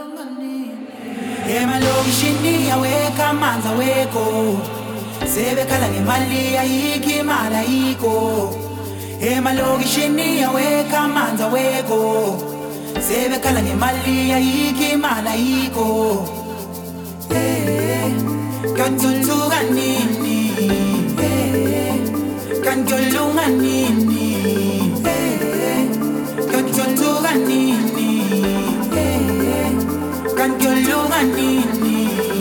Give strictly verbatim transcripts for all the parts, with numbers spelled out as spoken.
emalokishini awekho amanzi awekho sebekhala ngemali ayikho imali ayikho emalokishini awekho amanzi awekho sebekhala ngemali ayikho imali ayikho kantutuka nini kanjolunga nini kantutuka nini kanjolunga nini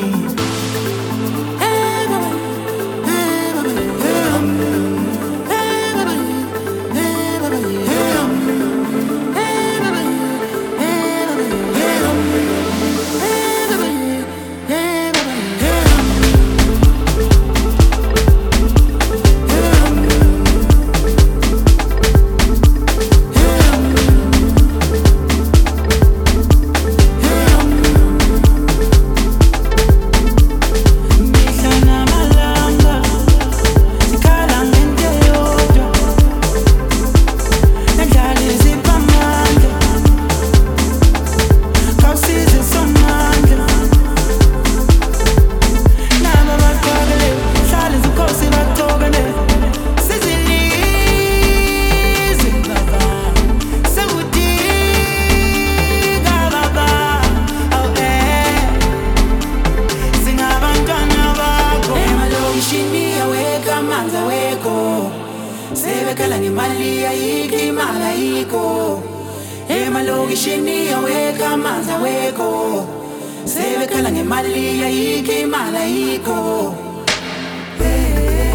sebekhala ngemali ayikho imali ayikho emalokishini awekho amanzi awekho sebekhala ngemali ayikho imali ayikho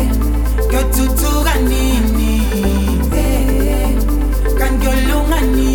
kuyothutuka nini kanti kuyolunga nini